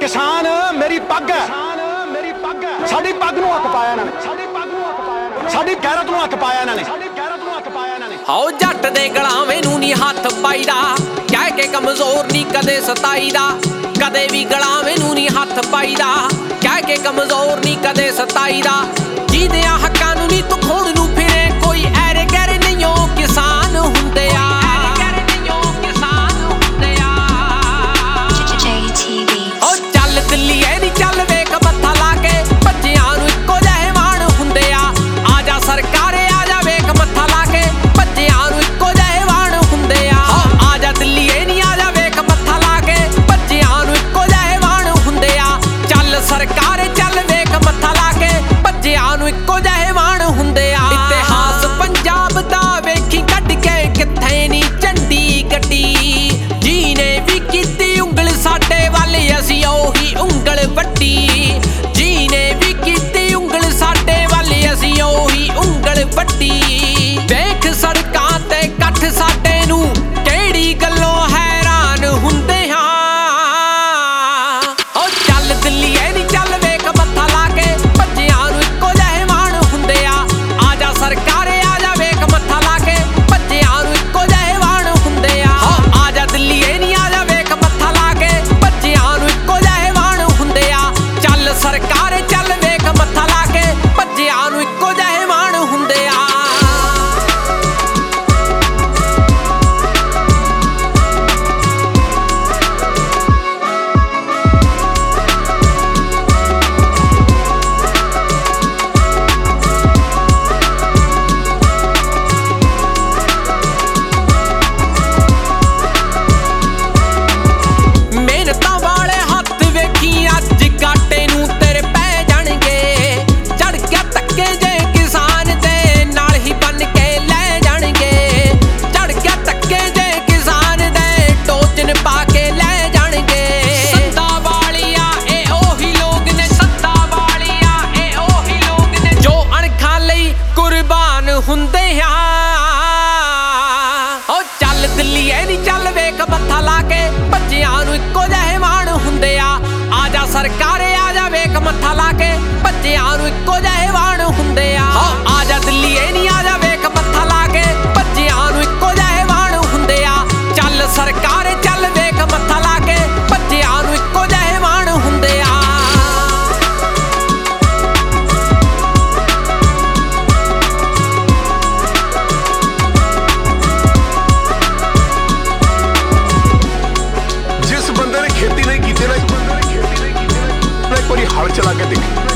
किसान मेरी पग है, साडी पग नूं हक पाया इन्हां ने, साडी गैरत नूं हक पाया इन्हां ने। हाओ जट दे गलावे नूं नी हथ पाईदा, कह के कमजोर नी कदे सताईदा। कदे भी गलावे नूं नी हथ पाईदा, कह के कमजोर नी कदे सताईदा। जिहदियां हक्कां नूं नी तूं खोड़ नूं फिरे, कोई ऐरे गैरे नहीं ओ किसान हुंदे आ। ओ चल दिल्लीए नी चल वेख मत्था ला के, भज्जियां नूं इक्को जिहे वाण हुंदे आ। आजा सरकारे आजा वेख मत्था ला के, भज्जियां नूं इक्को जिहे वाण हुंदे आ। आजा दिल्लीए नी आजा वेख मत्था ला के, भज्जियां नूं इक्को जिहे वाण हुंदे आ। चल सरकारे चल वेख मत्था ला के, भज्जियां नूं इक्को जिहे वाण हुंदे आ। इतिहास पंजाब दा वेखी कढ के, कित्थे नी झंडी गड्डी। जीने भी कीती उंगल साडे वल, असीं ओही उंगल वड्डी। जीने भी कीती उंगल साडे वल, असीं ओही उंगल वड्डी। वेख सड़कां ते कठ साडे नूं किहड़ी गल्लों हैरान हुंदे हां। ओ चल दिल्लीए नी चल वेख मत्था ला के, भज्जियां नूं इक्को जिहे वाण हुंदे आ। आजा सरकारे आजा वेख मत्था ला के, भज्जियां नूं इक्को जिहे वाण हुंदे आ। आजा दिल्लीए नी आजा वेख मत्था ला के, भज्जियां नूं इक्को जिहे वाण हुंदे आ। चल सरकारे चल वेख मत्था ला के, भज्जियां नूं इक्को जिहे वाण हुंदे आ। ਮਿਹਨਤਾਂ ਵਾਲੇ ਹੱਥ ਵੇਖੀ ਅੱਜ ਕਾਟੇ ਨੂੰ ਤੇਰੇ ਪੈ ਜਾਣਗੇ। ਚੜ ਕੇ ਧੱਕੇ ਜੇ ਕਿਸਾਨ ਦੇ ਨਾਲ ਹੀ ਬੰਨ ਕੇ ਲੈ ਜਾਣਗੇ। ਚੜ ਕੇ ਧੱਕੇ ਜੇ ਕਿਸਾਨ ਦੇ ਟੋਚਨ ਪਾ ਕੇ ਲੈ ਜਾਣਗੇ। ਸੱਤਾ ਵਾਲੀਆ ਇਹ ਉਹੀ ਲੋਕ ਨੇ, ਸੱਤਾ ਵਾਲੀਆ ਇਹ ਉਹੀ ਲੋਕ ਨੇ, ਜੋ ਅਣਖਾਂ ਲਈ ਕੁਰਬਾਨ ਹੁੰਦੇ ਆ। ਓ ਚੱਲ ਦਿੱਲੀਏ ਨੀ ਚੱਲ ਵੇਖ ਮੱਥਾ ਲਾ ਕੇ, ਭੱਜਿਆਂ ਨੂੰ ਇੱਕੋ ਜਿਹੇ ਵਾਣ ਹੁੰਦੇ ਆ। ਆਜਾ ਸਰਕਾਰੇ ਆਜਾ ਵੇਖ ਮੱਥਾ ਲਾ ਕੇ, ਭੱਜਿਆਂ ਨੂੰ ਇੱਕੋ ਜਿਹੇ ਵਾਣ ਹੁੰਦੇ ਆ। ਆਜਾ ਦਿੱਲੀਏ ਨੀ ਆਜਾ ਵੇਖ ਮੱਥਾ ਲਾ ਕੇ, ਭੱਜਿਆਂ ਨੂੰ ਇੱਕੋ ਜਿਹੇ ਵਾਣ ਹੁੰਦੇ ਆ। ਚੱਲ ਸਰਕਾਰੇ ਚੱਲ ਵੇਖ ਮੱਥਾ ਲਾ ਕੇ, ਭੱਜਿਆਂ ਨੂੰ ਇੱਕੋ ਜਿਹੇ ਵਾਣ ਹੁੰਦੇ ਆ। जिस बंदे ने खेती नहीं की ना, एक बारी हल चला के देख।